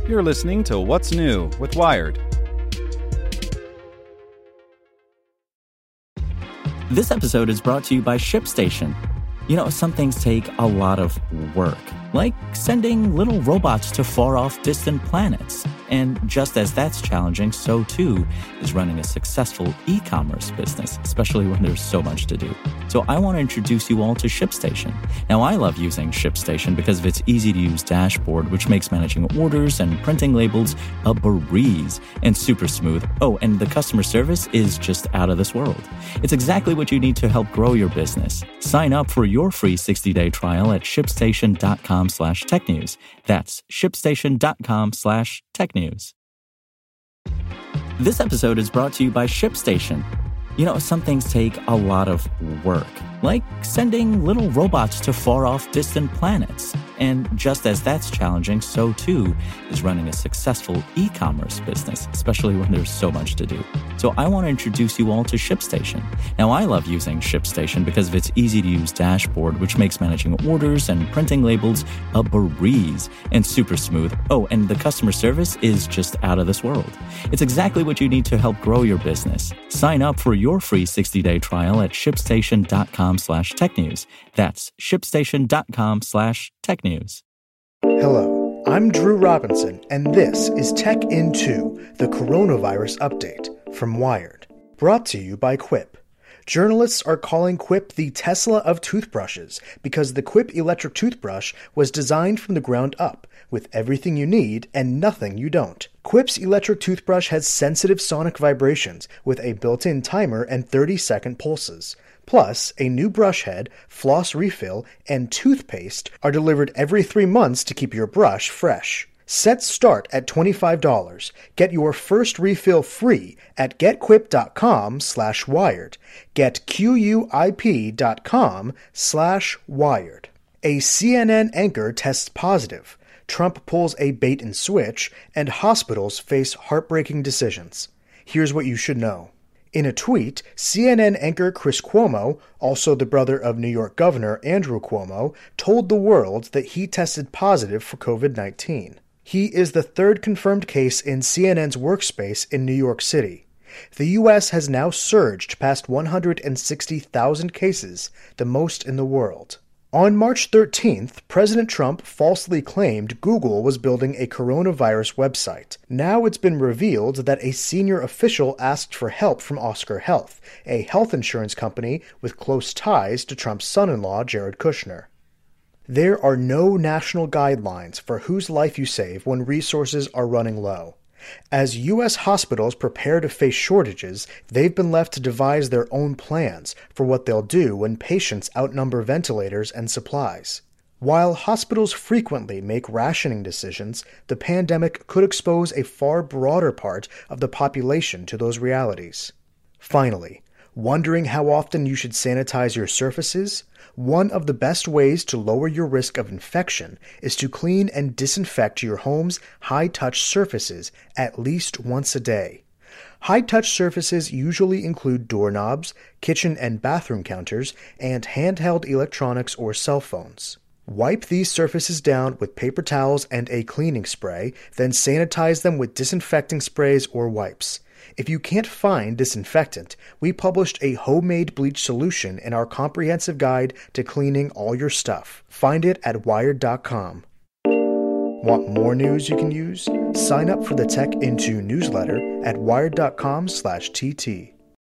You're listening to What's New with Wired. This episode is brought to you by ShipStation. You know, some things take a lot of work, like sending little robots to far-off distant planets. And just as that's challenging, so too is running a successful e-commerce business, especially when there's so much to do. So I want to introduce you all to ShipStation. Now, I love using ShipStation because of its easy-to-use dashboard, which makes managing orders and printing labels a breeze and super smooth. Oh, and the customer service is just out of this world. It's exactly what you need to help grow your business. Sign up for your free 60-day trial at shipstation.com/technews. That's shipstation.com/technews. This episode is brought to you by ShipStation. You know, some things take a lot of work, like sending little robots to far-off distant planets. And just as that's challenging, so too is running a successful e-commerce business, especially when there's so much to do. So I want to introduce you all to ShipStation. Now, I love using ShipStation because of its easy-to-use dashboard, which makes managing orders and printing labels a breeze and super smooth. Oh, and the customer service is just out of this world. It's exactly what you need to help grow your business. Sign up for your free 60-day trial at shipstation.com/technews. That's shipstation.com/technews. Hello, I'm Drew Robinson, and this is Tech in 2, the coronavirus update from Wired. Brought to you by Quip. Journalists are calling Quip the Tesla of toothbrushes because the Quip electric toothbrush was designed from the ground up, with everything you need and nothing you don't. Quip's electric toothbrush has sensitive sonic vibrations with a built-in timer and 30-second pulses. Plus, a new brush head, floss refill, and toothpaste are delivered every 3 months to keep your brush fresh. Sets start at $25. Get your first refill free at getquip.com/wired. Get QUIP.com/wired. A CNN anchor tests positive. Trump pulls a bait and switch, and hospitals face heartbreaking decisions. Here's what you should know. In a tweet, CNN anchor Chris Cuomo, also the brother of New York Governor Andrew Cuomo, told the world that he tested positive for COVID-19. He is the third confirmed case in CNN's workspace in New York City. The U.S. has now surged past 160,000 cases, the most in the world. On March 13th, President Trump falsely claimed Google was building a coronavirus website. Now it's been revealed that a senior official asked for help from Oscar Health, a health insurance company with close ties to Trump's son-in-law, Jared Kushner. There are no national guidelines for whose life you save when resources are running low. As U.S. hospitals prepare to face shortages, they've been left to devise their own plans for what they'll do when patients outnumber ventilators and supplies. While hospitals frequently make rationing decisions, the pandemic could expose a far broader part of the population to those realities. Finally, wondering how often you should sanitize your surfaces? One of the best ways to lower your risk of infection is to clean and disinfect your home's high-touch surfaces at least once a day. High-touch surfaces usually include doorknobs, kitchen and bathroom counters, and handheld electronics or cell phones. Wipe these surfaces down with paper towels and a cleaning spray, then sanitize them with disinfecting sprays or wipes. If you can't find disinfectant, we published a homemade bleach solution in our comprehensive guide to cleaning all your stuff. Find it at wired.com. Want more news you can use? Sign up for the Tech in 2 newsletter at wired.com/TT.